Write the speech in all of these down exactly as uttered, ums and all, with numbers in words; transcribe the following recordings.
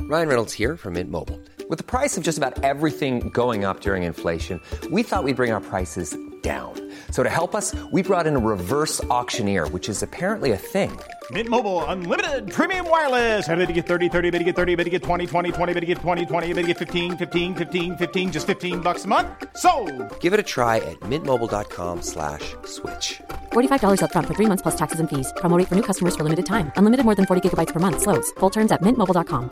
Ryan Reynolds here from Mint Mobile. With the price of just about everything going up during inflation, we thought we'd bring our prices down. So to help us, we brought in a reverse auctioneer, which is apparently a thing. Mint Mobile Unlimited Premium Wireless. How to get thirty, thirty, how to get thirty, how to get twenty, twenty, twenty, how to get twenty, twenty, how to get fifteen, fifteen, fifteen, fifteen, just fifteen bucks a month? Sold! Give it a try at mintmobile.com slash switch. forty-five dollars up front for three months plus taxes and fees. Promo rate for new customers for limited time. Unlimited more than forty gigabytes per month. Slows full terms at mint mobile dot com.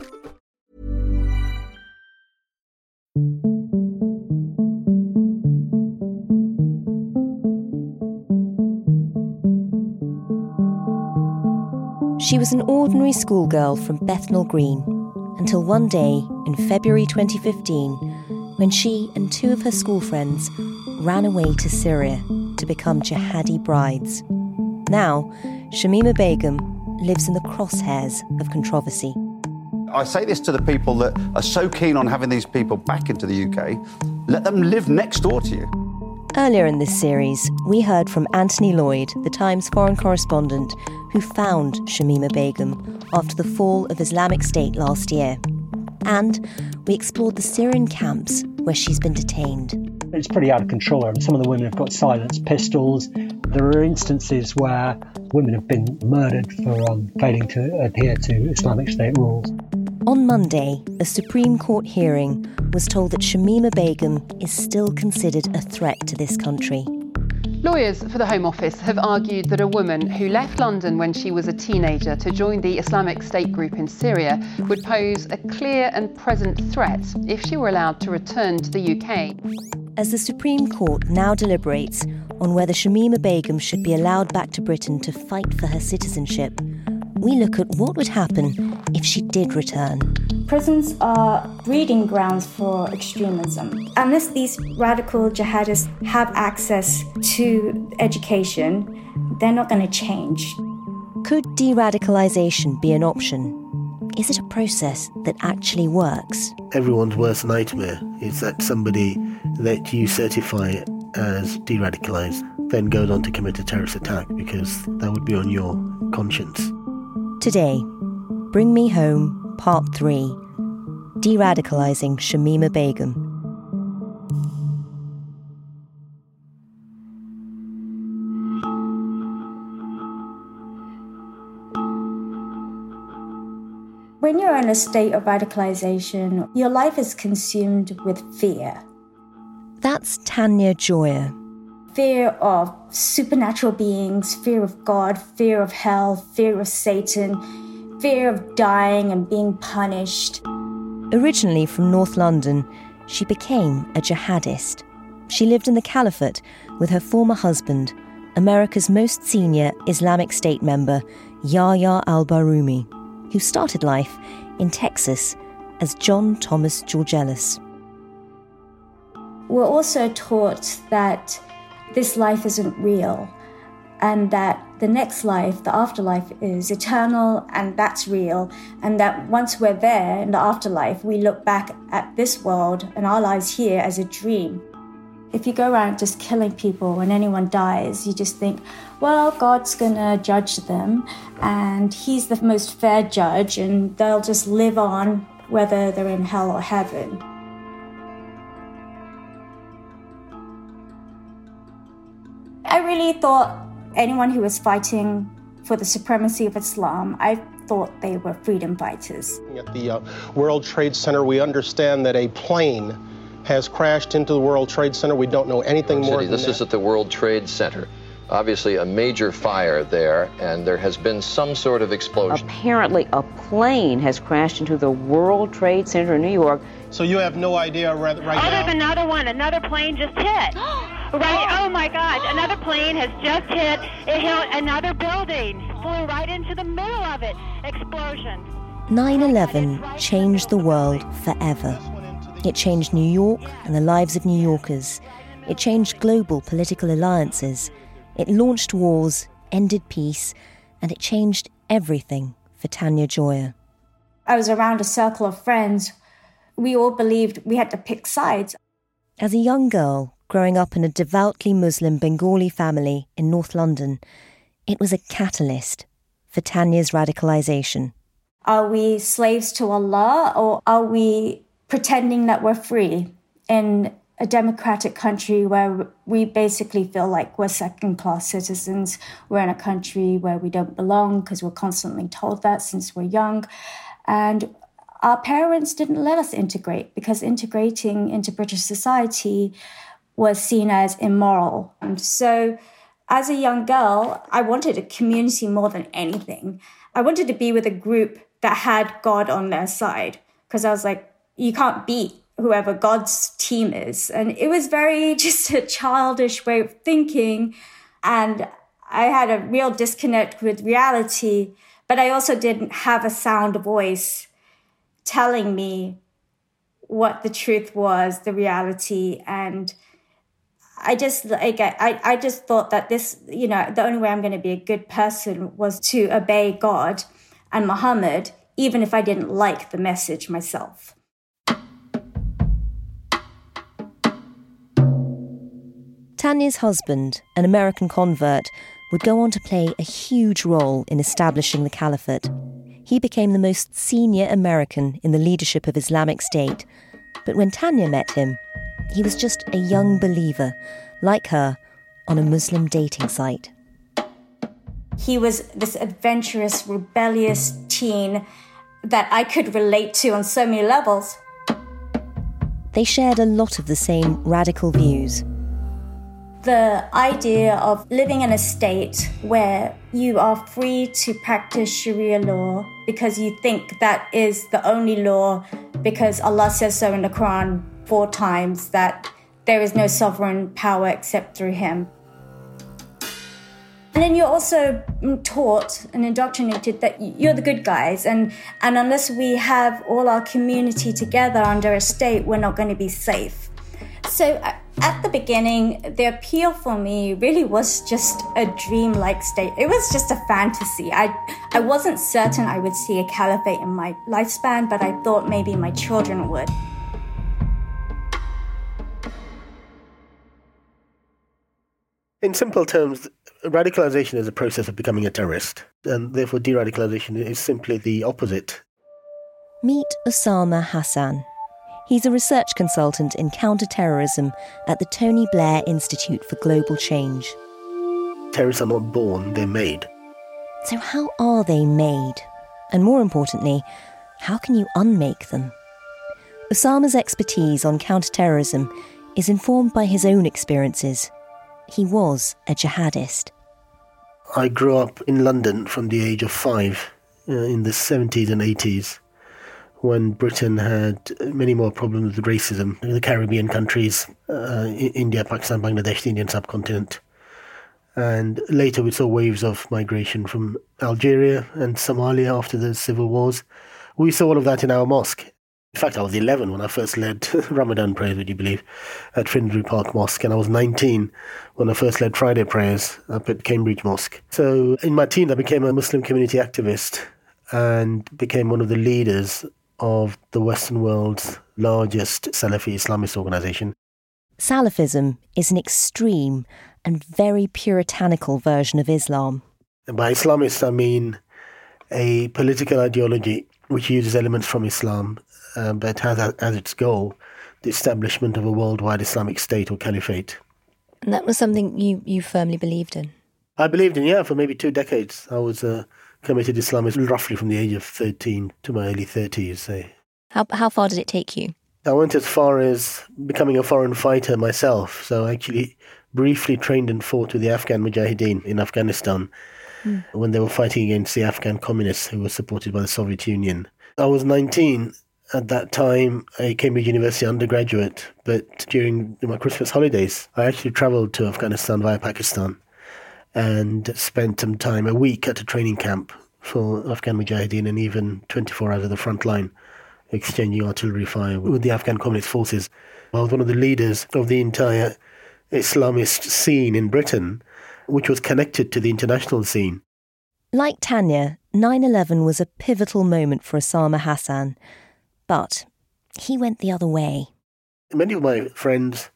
She was an ordinary schoolgirl from Bethnal Green until one day in February twenty fifteen when she and two of her school friends ran away to Syria to become jihadi brides. Now, Shamima Begum lives in the crosshairs of controversy. I say this to the people that are so keen on having these people back into the U K, let them live next door to you. Earlier in this series, we heard from Anthony Lloyd, the Times foreign correspondent, who found Shamima Begum after the fall of Islamic State last year. And we explored the Syrian camps where she's been detained. It's pretty out of control. I mean, some of the women have got silenced pistols. There are instances where women have been murdered for um, failing to adhere to Islamic State rules. On Monday, a Supreme Court hearing was told that Shamima Begum is still considered a threat to this country. Lawyers for the Home Office have argued that a woman who left London when she was a teenager to join the Islamic State group in Syria would pose a clear and present threat if she were allowed to return to the U K. As the Supreme Court now deliberates on whether Shamima Begum should be allowed back to Britain to fight for her citizenship, we look at what would happen if she did return. Prisons are breeding grounds for extremism. Unless these radical jihadists have access to education, they're not going to change. Could de-radicalisation be an option? Is it a process that actually works? Everyone's worst nightmare is that somebody that you certify as de-radicalised then goes on to commit a terrorist attack, because that would be on your conscience. Today, Bring Me Home, Part three, De-radicalising Shamima Begum. When you're in a state of radicalisation, your life is consumed with fear. That's Tanya Joya. Fear of supernatural beings, fear of God, fear of hell, fear of Satan, fear of dying and being punished. Originally from North London, she became a jihadist. She lived in the Caliphate with her former husband, America's most senior Islamic State member, Yahya al-Baroumi, who started life in Texas as John Thomas Georgelis. We're also taught that this life isn't real, and that the next life, the afterlife, is eternal, and that's real, and that once we're there in the afterlife, we look back at this world and our lives here as a dream. If you go around just killing people when anyone dies, you just think, well, God's gonna judge them, and he's the most fair judge, and they'll just live on whether they're in hell or heaven. I really thought anyone who was fighting for the supremacy of Islam, I thought they were freedom fighters. At the uh, World Trade Center, we understand that a plane has crashed into the World Trade Center. We don't know anything more than This that. is at the World Trade Center. Obviously a major fire there, and there has been some sort of explosion. Apparently a plane has crashed into the World Trade Center in New York. So you have no idea right, right oh, now? Oh, there's another one. Another plane just hit. Right, oh my gosh, another plane has just hit. It hit another building. Flew right into the middle of it. Explosion. nine eleven changed the world forever. It changed New York and the lives of New Yorkers. It changed global political alliances. It launched wars, ended peace, and it changed everything for Tanya Joya. I was around a circle of friends. We all believed we had to pick sides. As a young girl, growing up in a devoutly Muslim Bengali family in North London, it was a catalyst for Tanya's radicalisation. Are we slaves to Allah, or are we pretending that we're free in a democratic country where we basically feel like we're second-class citizens? We're in a country where we don't belong because we're constantly told that since we're young. And our parents didn't let us integrate because integrating into British society was seen as immoral. And so as a young girl, I wanted a community more than anything. I wanted to be with a group that had God on their side because I was like, you can't beat whoever God's team is. And it was very just a childish way of thinking. And I had a real disconnect with reality, but I also didn't have a sound voice telling me what the truth was, the reality. And I just like I, I just thought that this, you know, the only way I'm going to be a good person was to obey God and Muhammad, even if I didn't like the message myself. Tanya's husband, an American convert, would go on to play a huge role in establishing the caliphate. He became the most senior American in the leadership of Islamic State. But when Tanya met him, he was just a young believer, like her, on a Muslim dating site. He was this adventurous, rebellious teen that I could relate to on so many levels. They shared a lot of the same radical views. The idea of living in a state where you are free to practice Sharia law because you think that is the only law because Allah says so in the Quran four times, that there is no sovereign power except through him. And then you're also taught and indoctrinated that you're the good guys, and, and unless we have all our community together under a state, we're not going to be safe. So at the beginning, the appeal for me really was just a dream-like state. It was just a fantasy. I, I wasn't certain I would see a caliphate in my lifespan, but I thought maybe my children would. In simple terms, radicalization is a process of becoming a terrorist, and therefore de-radicalization is simply the opposite. Meet Osama Hassan. He's a research consultant in counter-terrorism at the Tony Blair Institute for Global Change. Terrorists are not born, they're made. So how are they made? And more importantly, how can you unmake them? Osama's expertise on counter-terrorism is informed by his own experiences. He was a jihadist. I grew up in London from the age of five, uh, in the seventies and eighties, when Britain had many more problems with racism. The Caribbean countries, uh, India, Pakistan, Bangladesh, the Indian subcontinent. And later we saw waves of migration from Algeria and Somalia after the civil wars. We saw all of that in our mosque. In fact, I was eleven when I first led Ramadan prayers, would you believe, at Finsbury Park Mosque. And I was nineteen when I first led Friday prayers up at Cambridge Mosque. So in my teens, I became a Muslim community activist and became one of the leaders of the Western world's largest Salafi Islamist organisation. Salafism is an extreme and very puritanical version of Islam. And by Islamist, I mean a political ideology which uses elements from Islam, uh, but has as its goal the establishment of a worldwide Islamic state or caliphate. And that was something you, you firmly believed in? I believed in, yeah, for maybe two decades. I was a committed Islamist roughly from the age of thirteen to my early thirties. Say. How how far did it take you? I went as far as becoming a foreign fighter myself. So I actually briefly trained and fought with the Afghan Mujahideen in Afghanistan mm. when they were fighting against the Afghan communists who were supported by the Soviet Union. I was nineteen at that time, a Cambridge University undergraduate, but during my Christmas holidays, I actually travelled to Afghanistan via Pakistan and spent some time, a week at a training camp for Afghan Mujahideen and even twenty-four hours at the front line, exchanging artillery fire with the Afghan communist forces. I was one of the leaders of the entire Islamist scene in Britain, which was connected to the international scene. Like Tanya, nine eleven was a pivotal moment for Osama Hassan, but he went the other way. Many of my friends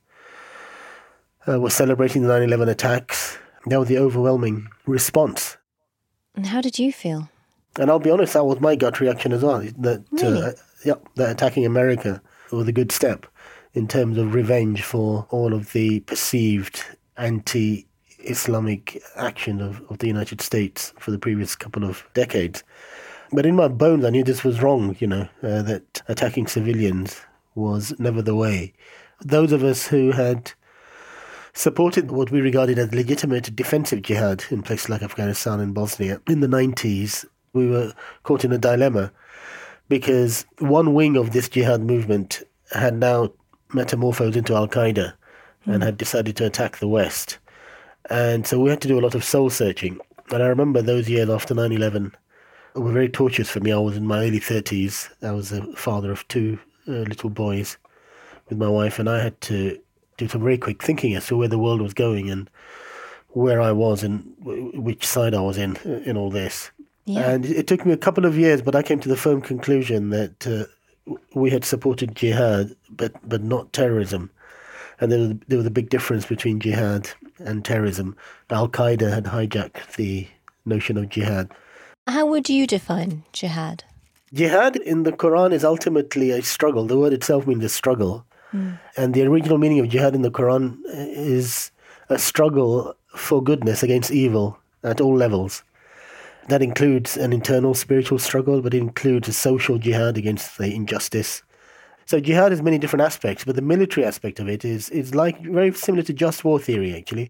uh, were celebrating the nine eleven attacks. That was the overwhelming response. And how did you feel? And I'll be honest, that was my gut reaction as well, that, Really? uh, yeah, that attacking America was a good step in terms of revenge for all of the perceived anti-Islamic action of, of the United States for the previous couple of decades. But in my bones, I knew this was wrong, you know, uh, that attacking civilians was never the way. Those of us who had supported what we regarded as legitimate defensive jihad in places like Afghanistan and Bosnia in the nineties, we were caught in a dilemma because one wing of this jihad movement had now metamorphosed into Al-Qaeda mm. and had decided to attack the West. And so we had to do a lot of soul searching. And I remember those years after nine eleven were very torturous for me. I was in my early thirties. I was a father of two uh, little boys with my wife, and I had to do some very quick thinking as to where the world was going and where I was and w- which side I was in in all this. Yeah. And it took me a couple of years, but I came to the firm conclusion that uh, we had supported jihad, but, but not terrorism. And there was, there was a big difference between jihad and terrorism. Al-Qaeda had hijacked the notion of jihad. How would you define jihad? Jihad in the Quran is ultimately a struggle. The word itself means a struggle. Mm. And the original meaning of jihad in the Quran is a struggle for goodness against evil at all levels. That includes an internal spiritual struggle, but it includes a social jihad against the injustice. So jihad has many different aspects, but the military aspect of it is, is like very similar to just war theory, actually.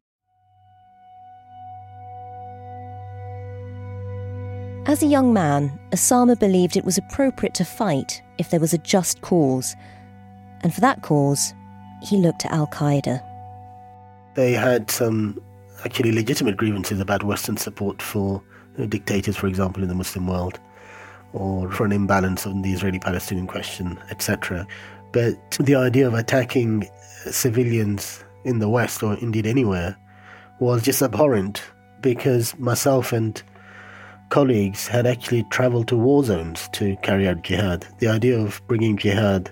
As a young man, Osama believed it was appropriate to fight if there was a just cause. And for that cause, he looked at Al-Qaeda. They had some actually legitimate grievances about Western support for dictators, for example, in the Muslim world, or for an imbalance on the Israeli-Palestinian question, et cetera. But the idea of attacking civilians in the West, or indeed anywhere, was just abhorrent, because myself and colleagues had actually travelled to war zones to carry out jihad. The idea of bringing jihad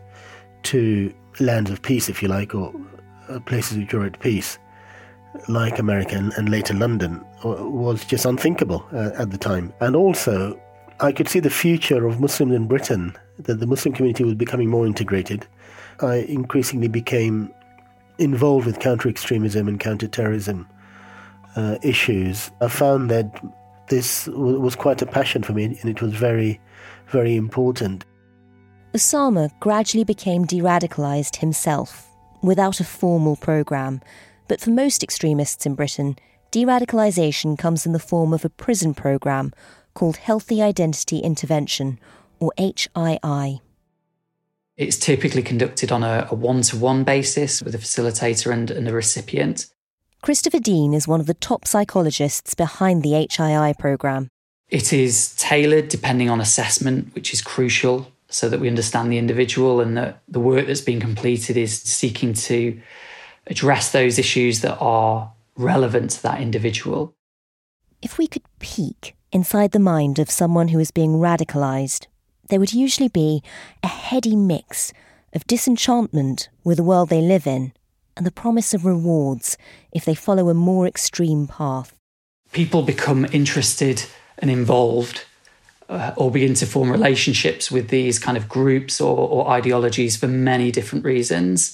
to lands of peace, if you like, or places which were at peace, like America and, and later London, was just unthinkable uh, at the time. And also, I could see the future of Muslims in Britain, that the Muslim community was becoming more integrated. I increasingly became involved with counter-extremism and counter-terrorism uh, issues. I found that this w- was quite a passion for me, and it was very, very important. Osama gradually became de-radicalised himself, without a formal programme. But for most extremists in Britain, de-radicalisation comes in the form of a prison programme called Healthy Identity Intervention, or H I I. It's typically conducted on a, a one-to-one basis with a facilitator and, and a recipient. Christopher Dean is one of the top psychologists behind the H I I programme. It is tailored depending on assessment, which is crucial, so that we understand the individual, and that the work that's being completed is seeking to address those issues that are relevant to that individual. If we could peek inside the mind of someone who is being radicalised, there would usually be a heady mix of disenchantment with the world they live in and the promise of rewards if they follow a more extreme path. People become interested and involved uh, or begin to form relationships with these kind of groups or, or ideologies for many different reasons.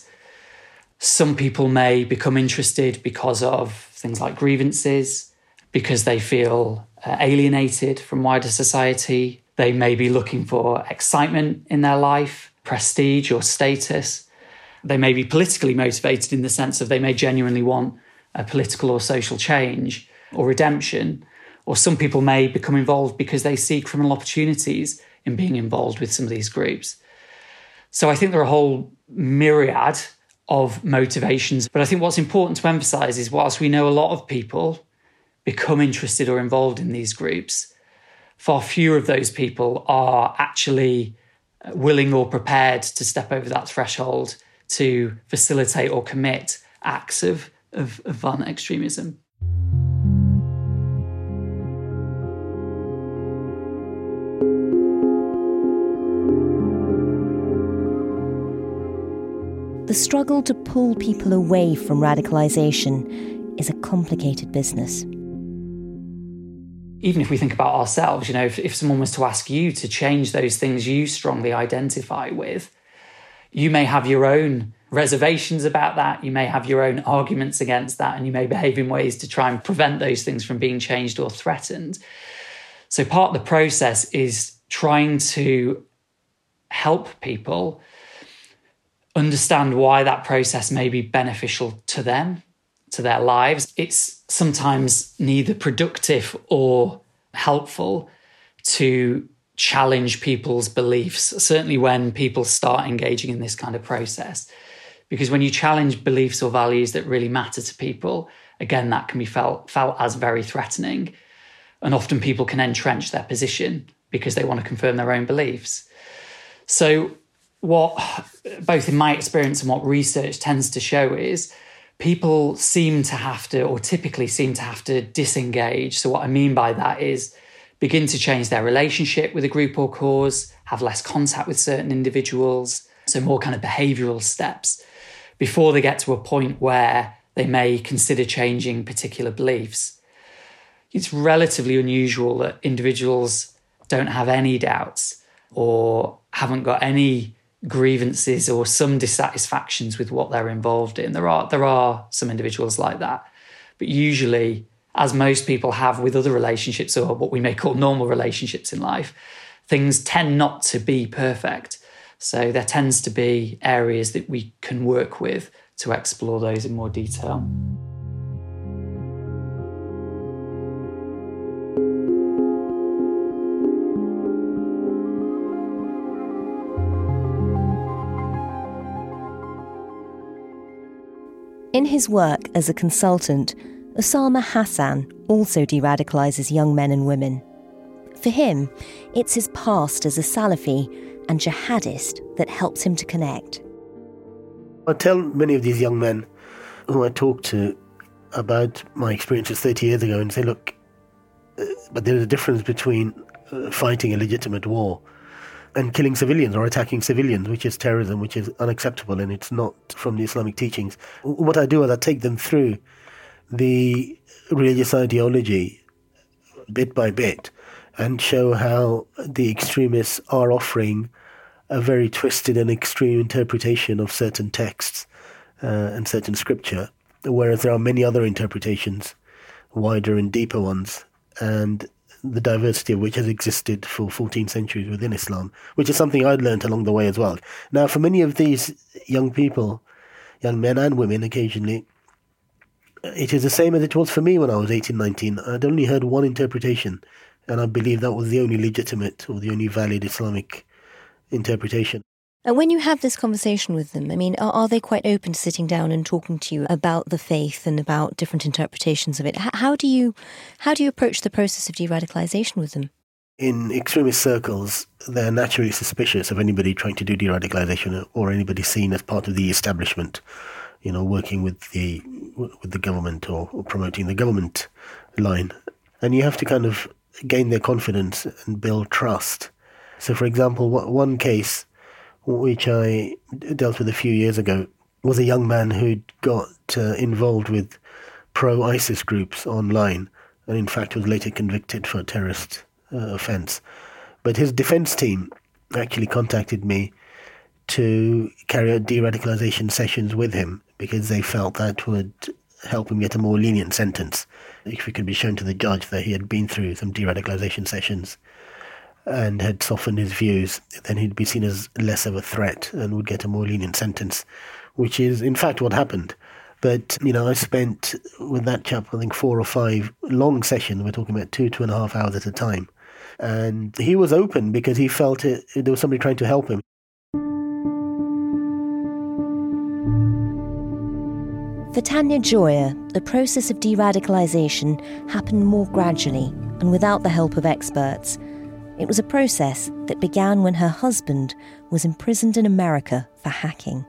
Some people may become interested because of things like grievances, because they feel uh, alienated from wider society. They may be looking for excitement in their life, prestige or status. They may be politically motivated in the sense of they may genuinely want a political or social change or redemption. Or some people may become involved because they see criminal opportunities in being involved with some of these groups. So I think there are a whole myriad of motivations. But I think what's important to emphasise is whilst we know a lot of people become interested or involved in these groups, far fewer of those people are actually willing or prepared to step over that threshold to facilitate or commit acts of, of, of violent extremism. The struggle to pull people away from radicalisation is a complicated business. Even if we think about ourselves, you know, if, if someone was to ask you to change those things you strongly identify with, you may have your own reservations about that, you may have your own arguments against that, and you may behave in ways to try and prevent those things from being changed or threatened. So part of the process is trying to help people understand why that process may be beneficial to them, to their lives. It's sometimes neither productive or helpful to challenge people's beliefs, certainly when people start engaging in this kind of process. Because when you challenge beliefs or values that really matter to people, again, that can be felt, felt as very threatening. And often people can entrench their position because they want to confirm their own beliefs. So what, both in my experience and what research tends to show, is people seem to have to, or typically seem to have to disengage. So what I mean by that is begin to change their relationship with a group or cause, have less contact with certain individuals, so more kind of behavioural steps, before they get to a point where they may consider changing particular beliefs. It's relatively unusual that individuals don't have any doubts or haven't got any grievances or some dissatisfactions with what they're involved in. There are, there are some individuals like that. But usually, as most people have with other relationships, or what we may call normal relationships in life, things tend not to be perfect. So there tends to be areas that we can work with to explore those in more detail. In his work as a consultant, Osama Hassan also de-radicalises young men and women. For him, it's his past as a Salafi and jihadist that helps him to connect. I tell many of these young men who I talk to about my experiences thirty years ago and say, look, uh, but there's a difference between uh, fighting a legitimate war and killing civilians or attacking civilians, which is terrorism, which is unacceptable, and it's not from the Islamic teachings. What I do is I take them through the religious ideology bit by bit and show how the extremists are offering a very twisted and extreme interpretation of certain texts uh, and certain scripture, whereas there are many other interpretations, wider and deeper ones, and the diversity of which has existed for fourteen centuries within Islam, which is something I'd learnt along the way as well. Now, for many of these young people, young men and women occasionally, it is the same as it was for me when I was eighteen, nineteen. I'd only heard one interpretation, and I believe that was the only legitimate or the only valid Islamic interpretation. And when you have this conversation with them, I mean, are, are they quite open to sitting down and talking to you about the faith and about different interpretations of it? H- how do you how do you approach the process of de-radicalisation with them? In extremist circles, they're naturally suspicious of anybody trying to do de-radicalisation or anybody seen as part of the establishment, you know, working with the with the government or, or promoting the government line. And you have to kind of gain their confidence and build trust. So, for example, one case which I dealt with a few years ago was a young man who'd got uh, involved with pro-ISIS groups online and in fact was later convicted for a terrorist uh, offence. But his defence team actually contacted me to carry out de-radicalisation sessions with him because they felt that would help him get a more lenient sentence if it could be shown to the judge that he had been through some de-radicalisation sessions and had softened his views, then he'd be seen as less of a threat and would get a more lenient sentence, which is in fact what happened. But, you know, I spent with that chap, I think, four or five long sessions. We're talking about two, two and a half hours at a time. And he was open because he felt it, there was somebody trying to help him. For Tanya Joya, the process of de-radicalisation happened more gradually and without the help of experts. It was a process that began when her husband was imprisoned in America for hacking.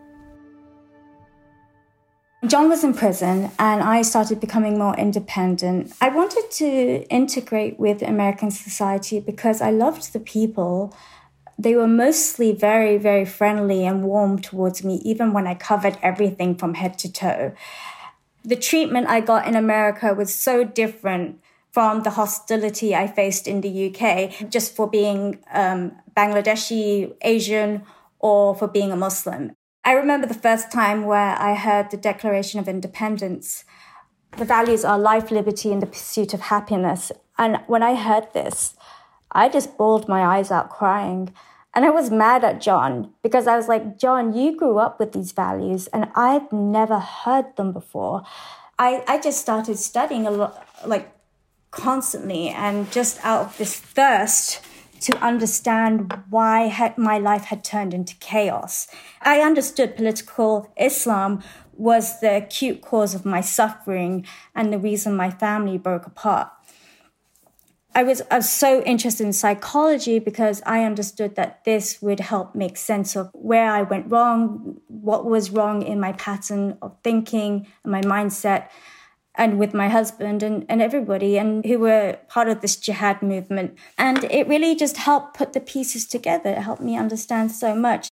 John was in prison and I started becoming more independent. I wanted to integrate with American society because I loved the people. They were mostly very, very friendly and warm towards me, even when I covered everything from head to toe. The treatment I got in America was so different from the hostility I faced in the U K, just for being um, Bangladeshi, Asian, or for being a Muslim. I remember the first time where I heard the Declaration of Independence. The values are life, liberty, and the pursuit of happiness. And when I heard this, I just bawled my eyes out crying. And I was mad at John because I was like, John, you grew up with these values and I've never heard them before. I, I just started studying a lot, like constantly, and just out of this thirst to understand why had, my life had turned into chaos. I understood political Islam was the acute cause of my suffering and the reason my family broke apart. I was, I was so interested in psychology because I understood that this would help make sense of where I went wrong, what was wrong in my pattern of thinking and my mindset, and with my husband and, and everybody and who were part of this jihad movement. And it really just helped put the pieces together. It helped me understand so much.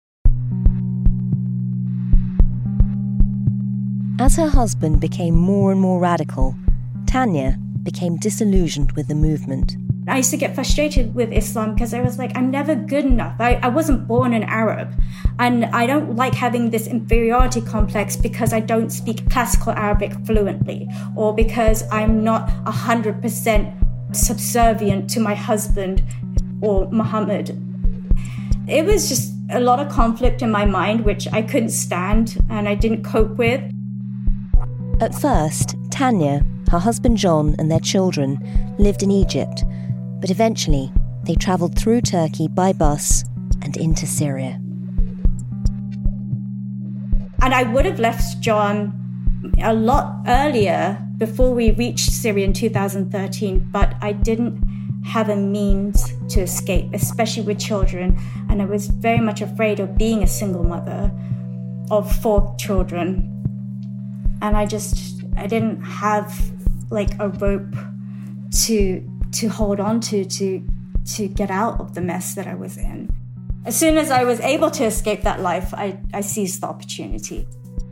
As her husband became more and more radical, Tanya became disillusioned with the movement. I used to get frustrated with Islam because I was like, I'm never good enough. I, I wasn't born an Arab. And I don't like having this inferiority complex because I don't speak classical Arabic fluently or because I'm not one hundred percent subservient to my husband or Muhammad. It was just a lot of conflict in my mind, which I couldn't stand and I didn't cope with. At first, Tanya, her husband John and their children lived in Egypt, but eventually they travelled through Turkey by bus and into Syria. And I would have left John a lot earlier before we reached Syria in two thousand thirteen, but I didn't have a means to escape, especially with children. And I was very much afraid of being a single mother of four children. And I just, I didn't have like a rope to to hold on to, to, to get out of the mess that I was in. As soon as I was able to escape that life, I, I seized the opportunity.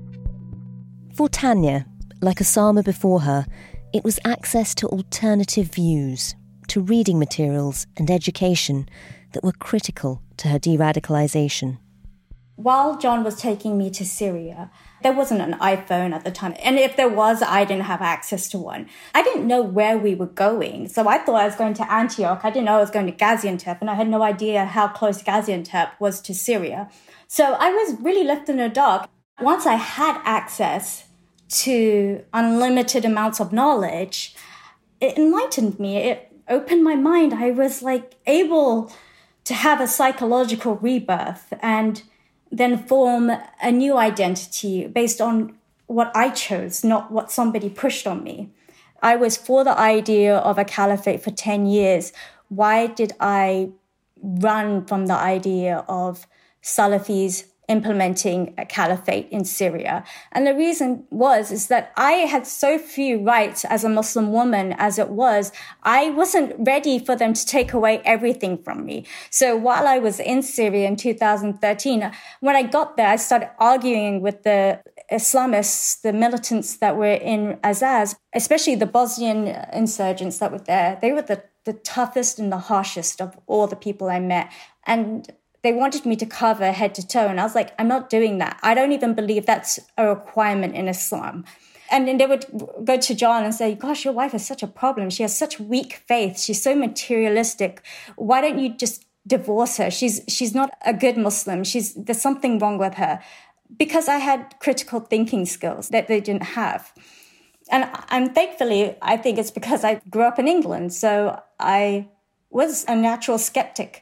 For Tanya, like Osama before her, it was access to alternative views, to reading materials and education that were critical to her de-radicalisation. While John was taking me to Syria, there wasn't an iPhone at the time. And if there was, I didn't have access to one. I didn't know where we were going. So I thought I was going to Antioch. I didn't know I was going to Gaziantep. And I had no idea how close Gaziantep was to Syria. So I was really left in the dark. Once I had access to unlimited amounts of knowledge, it enlightened me. It opened my mind. I was like able to have a psychological rebirth and then form a new identity based on what I chose, not what somebody pushed on me. I was for the idea of a caliphate for ten years. Why did I run from the idea of Salafis implementing a caliphate in Syria? And the reason was, is that I had so few rights as a Muslim woman as it was. I wasn't ready for them to take away everything from me. So while I was in Syria in two thousand thirteen, when I got there, I started arguing with the Islamists, the militants that were in Azaz, especially the Bosnian insurgents that were there. They were the, the toughest and the harshest of all the people I met. And they wanted me to cover head to toe. And I was like, I'm not doing that. I don't even believe that's a requirement in Islam. And then they would go to John and say, gosh, your wife is such a problem. She has such weak faith. She's so materialistic. Why don't you just divorce her? She's she's not a good Muslim. She's there's something wrong with her. Because I had critical thinking skills that they didn't have. And I'm thankfully, I think it's because I grew up in England. So I was a natural skeptic.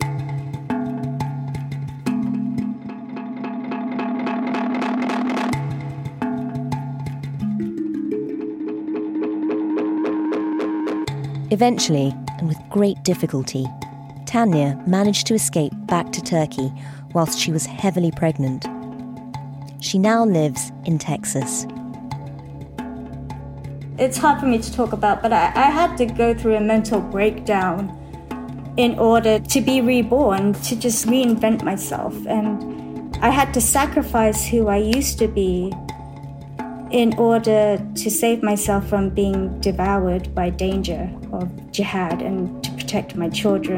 Eventually, and with great difficulty, Tanya managed to escape back to Turkey whilst she was heavily pregnant. She now lives in Texas. It's hard for me to talk about, but I, I had to go through a mental breakdown in order to be reborn, to just reinvent myself. And I had to sacrifice who I used to be in order to save myself from being devoured by danger of jihad and to protect my children.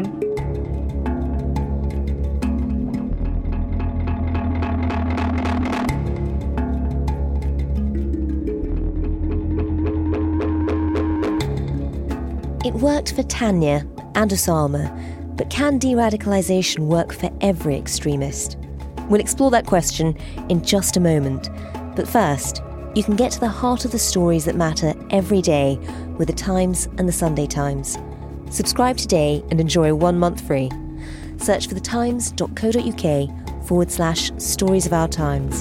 It worked for Tanya and Osama, but can de-radicalisation work for every extremist? We'll explore that question in just a moment. But first, you can get to the heart of the stories that matter every day with The Times and The Sunday Times. Subscribe today and enjoy one month free. Search for thetimes.co.uk forward slash stories of our times.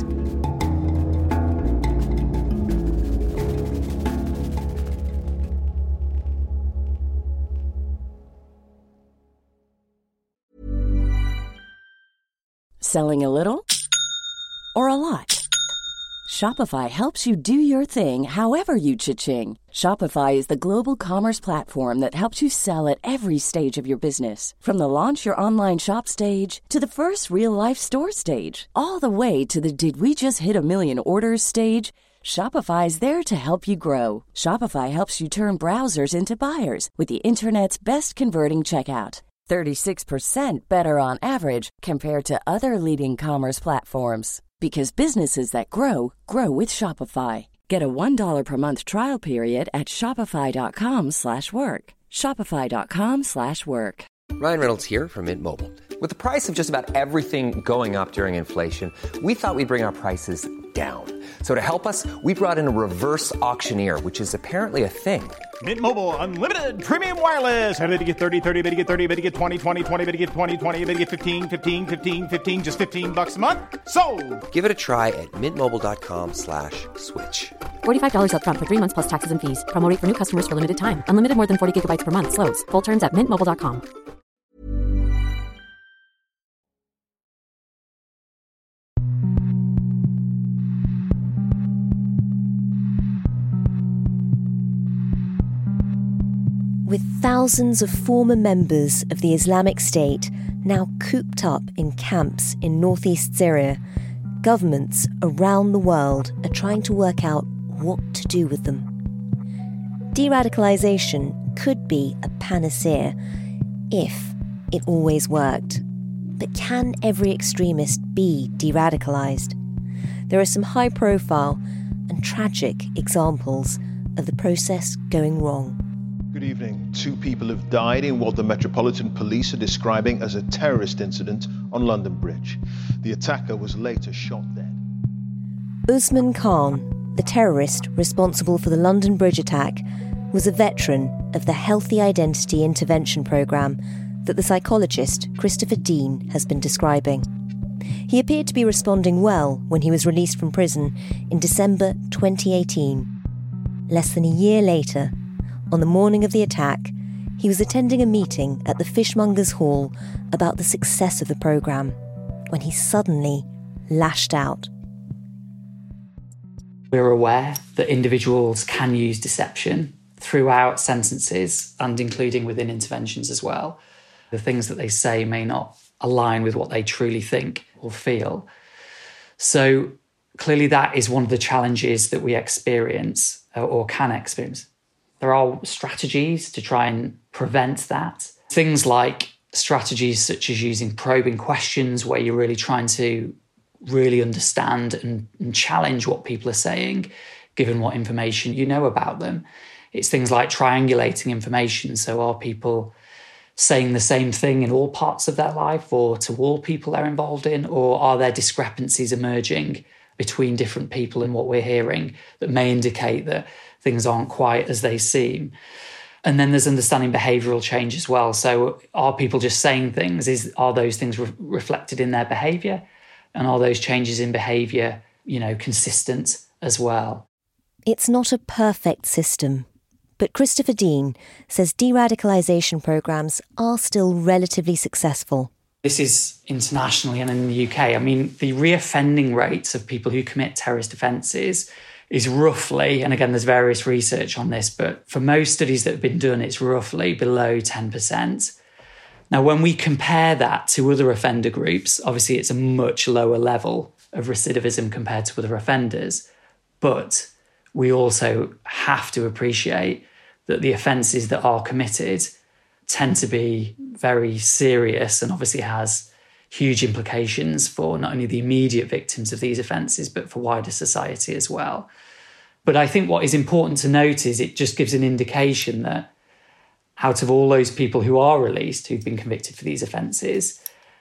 Selling a little or a lot? Shopify helps you do your thing however you cha-ching. Shopify is the global commerce platform that helps you sell at every stage of your business. From the launch your online shop stage to the first real-life store stage, all the way to the did we just hit a million orders stage. Shopify is there to help you grow. Shopify helps you turn browsers into buyers with the internet's best converting checkout. thirty-six percent better on average compared to other leading commerce platforms. Because businesses that grow, grow with Shopify. Get a one dollar per month trial period at shopify.com slash work. Shopify.com slash work. Ryan Reynolds here from Mint Mobile. With the price of just about everything going up during inflation, we thought we'd bring our prices down. So to help us, we brought in a reverse auctioneer, which is apparently a thing. Mint Mobile Unlimited Premium Wireless. How to get thirty, thirty, how to get thirty, how to get twenty, twenty, twenty, how to get twenty, twenty, how to get fifteen, fifteen, fifteen, fifteen, just fifteen bucks a month? Sold! Give it a try at mintmobile.com slash switch. forty-five dollars up front for three months plus taxes and fees. Promo rate for new customers for limited time. Unlimited more than forty gigabytes per month. Slows full terms at mint mobile dot com. With thousands of former members of the Islamic State now cooped up in camps in northeast Syria, governments around the world are trying to work out what to do with them. De-radicalisation could be a panacea if it always worked. But can every extremist be de-radicalised? There are some high-profile and tragic examples of the process going wrong. Good evening. Two people have died in what the Metropolitan Police are describing as a terrorist incident on London Bridge. The attacker was later shot dead. Usman Khan, the terrorist responsible for the London Bridge attack, was a veteran of the Healthy Identity Intervention Programme that the psychologist Christopher Dean has been describing. He appeared to be responding well when he was released from prison in December twenty eighteen. Less than a year later, on the morning of the attack, he was attending a meeting at the Fishmongers Hall about the success of the programme when he suddenly lashed out. We're aware that individuals can use deception throughout sentences and including within interventions as well. The things that they say may not align with what they truly think or feel. So clearly that is one of the challenges that we experience or can experience. There are strategies to try and prevent that. Things like strategies such as using probing questions where you're really trying to really understand and, and challenge what people are saying, given what information you know about them. It's things like triangulating information. So are people saying the same thing in all parts of their life or to all people they're involved in? Or are there discrepancies emerging between different people and what we're hearing that may indicate that things aren't quite as they seem? And then there's understanding behavioural change as well. So are people just saying things? Is Are those things re- reflected in their behaviour? And are those changes in behaviour, you know, consistent as well? It's not a perfect system, but Christopher Dean says de-radicalisation programmes are still relatively successful. This is internationally and in the U K. I mean, the reoffending rates of people who commit terrorist offences is roughly, and again, there's various research on this, but for most studies that have been done, it's roughly below ten percent. Now, when we compare that to other offender groups, obviously it's a much lower level of recidivism compared to other offenders. But we also have to appreciate that the offences that are committed tend to be very serious and obviously has huge implications for not only the immediate victims of these offences, but for wider society as well. But I think what is important to note is it just gives an indication that out of all those people who are released, who've been convicted for these offences,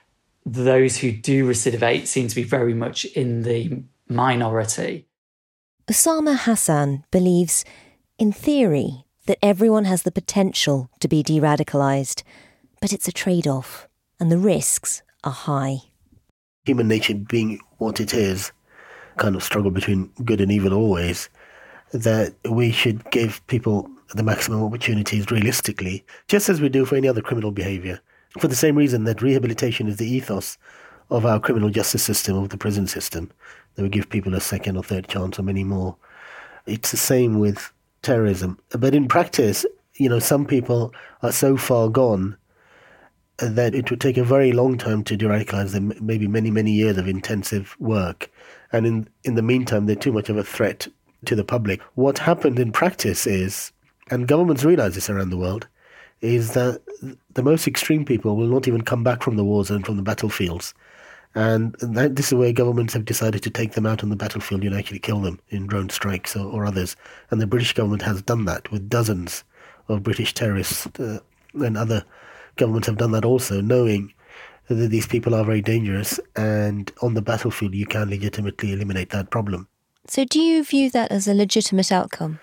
those who do recidivate seem to be very much in the minority. Osama Hassan believes, in theory, that everyone has the potential to be de-radicalised, but it's a trade-off, and the risks are high. Human nature being what it is, kind of struggle between good and evil always, that we should give people the maximum opportunities realistically, just as we do for any other criminal behaviour, for the same reason that rehabilitation is the ethos of our criminal justice system, of the prison system, that we give people a second or third chance or many more. It's the same with terrorism. But in practice, you know, some people are so far gone that it would take a very long time to de-radicalise them, maybe many, many years of intensive work. And in, in the meantime, they're too much of a threat to the public. What happened in practice is, and governments realise this around the world, is that the most extreme people will not even come back from the war zone, from the battlefields. And that, this is where governments have decided to take them out on the battlefield and actually kill them in drone strikes or, or others. And the British government has done that with dozens of British terrorists, uh, and other governments have done that also, knowing that these people are very dangerous, and on the battlefield you can legitimately eliminate that problem. So do you view that as a legitimate outcome?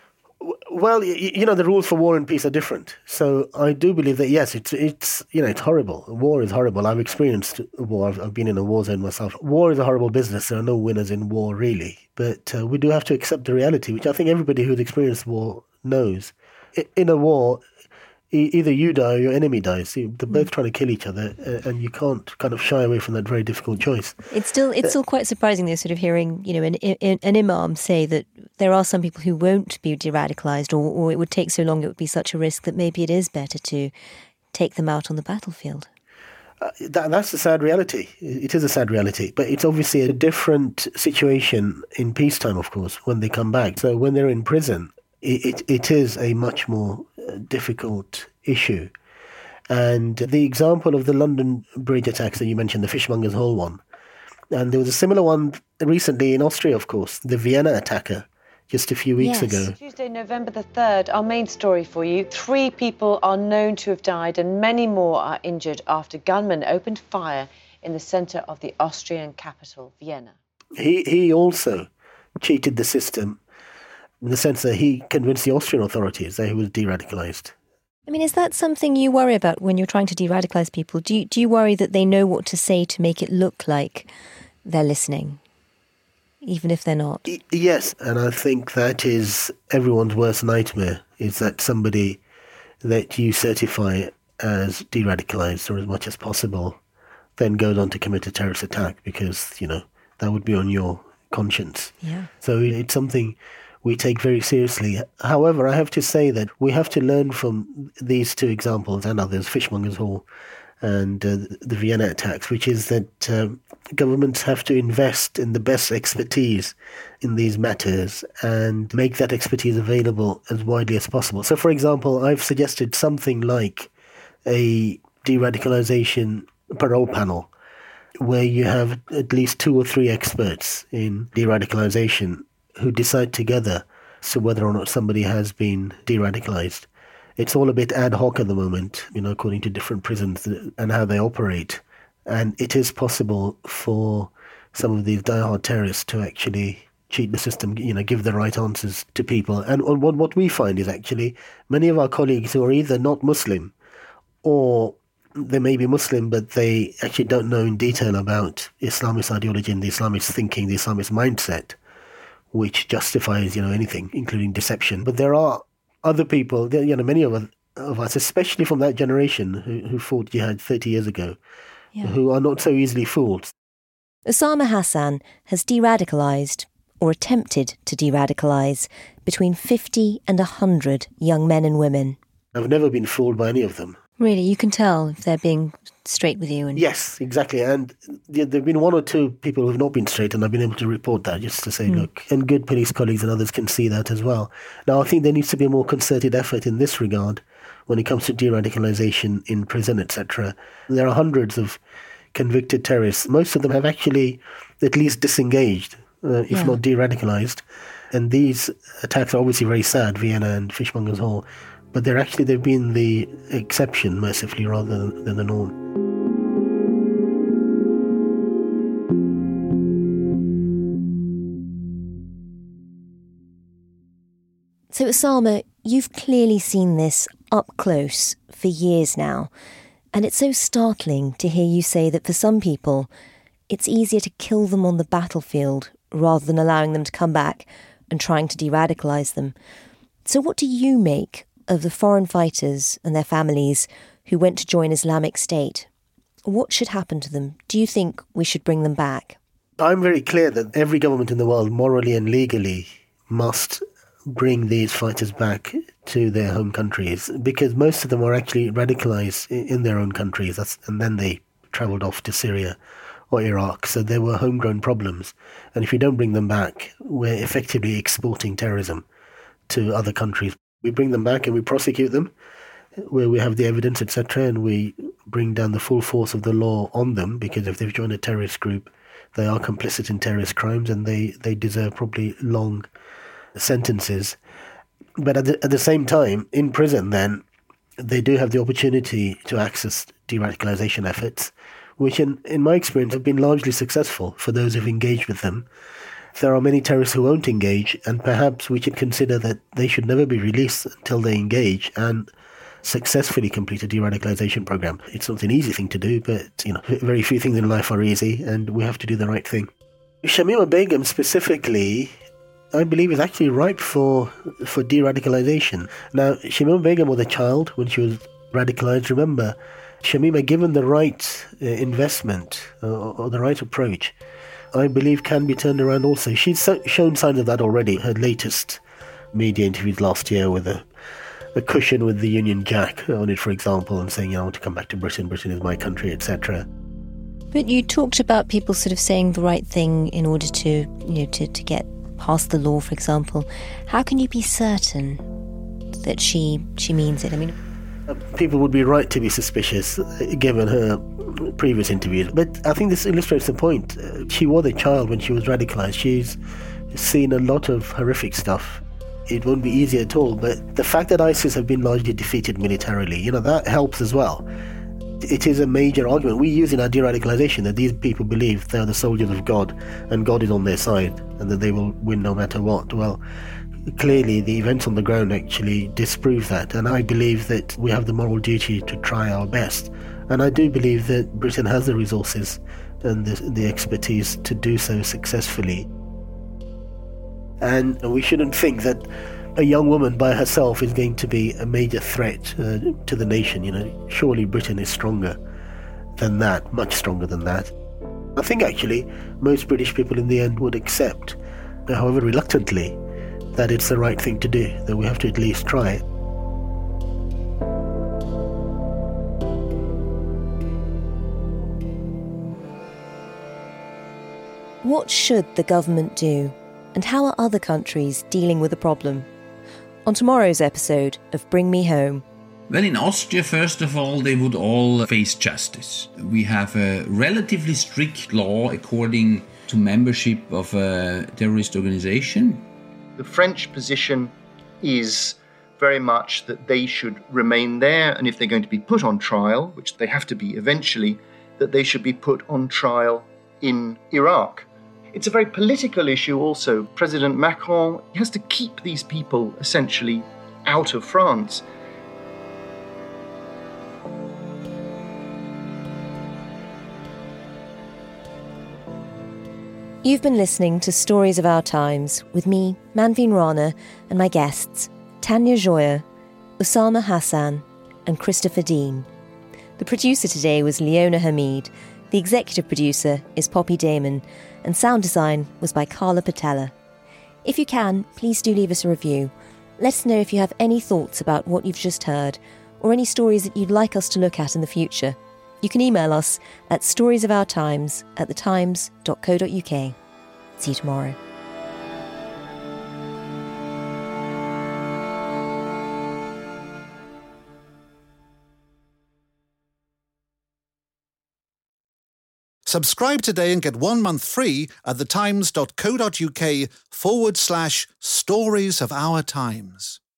Well, you know, the rules for war and peace are different. So I do believe that, yes, it's, it's you know, it's horrible. War is horrible. I've experienced war. I've, I've been in a war zone myself. War is a horrible business. There are no winners in war, really. But uh, we do have to accept the reality, which I think everybody who's experienced war knows. In a war, either you die or your enemy dies. They're both trying to kill each other, and you can't kind of shy away from that very difficult choice. It's still it's still quite surprising, though, sort of hearing, you know, an, an imam say that there are some people who won't be de-radicalised, or, or it would take so long, it would be such a risk that maybe it is better to take them out on the battlefield. Uh, that, that's a sad reality. It is a sad reality. But it's obviously a different situation in peacetime, of course, when they come back. So when they're in prison, it, it, it is a much more difficult issue. And the example of the London Bridge attacks that you mentioned, the Fishmongers Hall one, and there was a similar one recently in Austria, of course, the Vienna attacker, just a few weeks yes. ago. Tuesday, November the third, our main story for you. Three people are known to have died and many more are injured after gunmen opened fire in the centre of the Austrian capital, Vienna. He, he also cheated the system, in the sense that he convinced the Austrian authorities that he was de-radicalised. I mean, is that something you worry about when you're trying to de-radicalise people? Do you, do you worry that they know what to say to make it look like they're listening, even if they're not? Y- yes, and I think that is everyone's worst nightmare, is that somebody that you certify as de-radicalised or as much as possible then goes on to commit a terrorist attack, because, you know, that would be on your conscience. Yeah. So it's something we take very seriously. However, I have to say that we have to learn from these two examples and others, Fishmongers Hall and uh, the Vienna attacks, which is that uh, governments have to invest in the best expertise in these matters and make that expertise available as widely as possible. So, for example, I've suggested something like a de-radicalisation parole panel, where you have at least two or three experts in de-radicalisation who decide together so whether or not somebody has been de-radicalised. It's all a bit ad hoc at the moment, you know, according to different prisons and how they operate. And it is possible for some of these diehard terrorists to actually cheat the system, you know, give the right answers to people. And what what we find is actually many of our colleagues who are either not Muslim, or they may be Muslim, but they actually don't know in detail about Islamist ideology and the Islamist thinking, the Islamist mindset, which justifies, you know, anything, including deception. But there are other people, you know, many of us, of us especially from that generation who, who fought jihad thirty years ago, yeah. who are not so easily fooled. Osama Hassan has de-radicalised, or attempted to de-radicalise, between fifty and one hundred young men and women. I've never been fooled by any of them. Really, you can tell if they're being straight with you. And yes, exactly. And there have been one or two people who have not been straight, and I've been able to report that just to say, mm. look, and good police colleagues and others can see that as well. Now, I think there needs to be a more concerted effort in this regard when it comes to de-radicalisation in prison, et cetera. There are hundreds of convicted terrorists. Most of them have actually at least disengaged, uh, if yeah. not de-radicalised. And these attacks are obviously very sad, Vienna and Fishmongers Hall. But they're actually, they've been the exception, mercifully, rather than, than the norm. So, Osama, you've clearly seen this up close for years now. And it's so startling to hear you say that for some people, it's easier to kill them on the battlefield rather than allowing them to come back and trying to de-radicalise them. So what do you make of the foreign fighters and their families who went to join Islamic State? What should happen to them? Do you think we should bring them back? I'm very clear that every government in the world, morally and legally, must bring these fighters back to their home countries, because most of them are actually radicalised in their own countries, That's, and then they travelled off to Syria or Iraq. So there were homegrown problems. And if we don't bring them back, we're effectively exporting terrorism to other countries. We bring them back and we prosecute them where we have the evidence, et cetera, and we bring down the full force of the law on them, because if they've joined a terrorist group, they are complicit in terrorist crimes and they, they deserve probably long sentences. But at the, at the same time, in prison then, they do have the opportunity to access de-radicalisation efforts, which in, in my experience have been largely successful for those who've engaged with them. There are many terrorists who won't engage, and perhaps we should consider that they should never be released until they engage and successfully complete a de-radicalisation program. It's not an easy thing to do, but you know, very few things in life are easy, and we have to do the right thing. Shamima Begum specifically, I believe, is actually ripe for for de-radicalisation. Now, Shamima Begum was a child when she was radicalised. Remember, Shamima, given the right uh, investment uh, or the right approach, I believe can be turned around also. She's so, shown signs of that already. Her latest media interviews last year with a, a cushion with the Union Jack on it, for example, and saying, I want to come back to Britain, Britain is my country, et cetera. But you talked about people sort of saying the right thing in order to, you know, to, to get past the law, for example. How can you be certain that she she means it? I mean, people would be right to be suspicious, given her previous interviews. But I think this illustrates the point. She was a child when she was radicalised. She's seen a lot of horrific stuff. It won't be easy at all. But the fact that ISIS have been largely defeated militarily, you know, that helps as well. It is a major argument we use in our de-radicalisation, that these people believe they are the soldiers of God and God is on their side and that they will win no matter what. Well, clearly the events on the ground actually disprove that, and I believe that we have the moral duty to try our best. And I do believe that Britain has the resources and the, the expertise to do so successfully. And we shouldn't think that a young woman by herself is going to be a major threat uh, to the nation. You know, surely Britain is stronger than that, much stronger than that. I think actually most British people in the end would accept, however reluctantly, that it's the right thing to do, that we have to at least try it. What should the government do? And how are other countries dealing with the problem? On tomorrow's episode of Bring Me Home. Well, in Austria, first of all, they would all face justice. We have a relatively strict law according to membership of a terrorist organization. The French position is very much that they should remain there, and if they're going to be put on trial, which they have to be eventually, that they should be put on trial in Iraq. It's a very political issue also. President Macron has to keep these people essentially out of France. You've been listening to Stories of Our Times with me, Manveen Rana, and my guests, Tanya Joya, Osama Hassan, and Christopher Dean. The producer today was Leona Hamid. The executive producer is Poppy Damon, and sound design was by Carla Patella. If you can, please do leave us a review. Let us know if you have any thoughts about what you've just heard, or any stories that you'd like us to look at in the future, you can email us at storiesofourtimes at thetimes dot co dot uk. See you tomorrow. Subscribe today and get one month free at thetimes dot co dot uk forward slash stories of our times.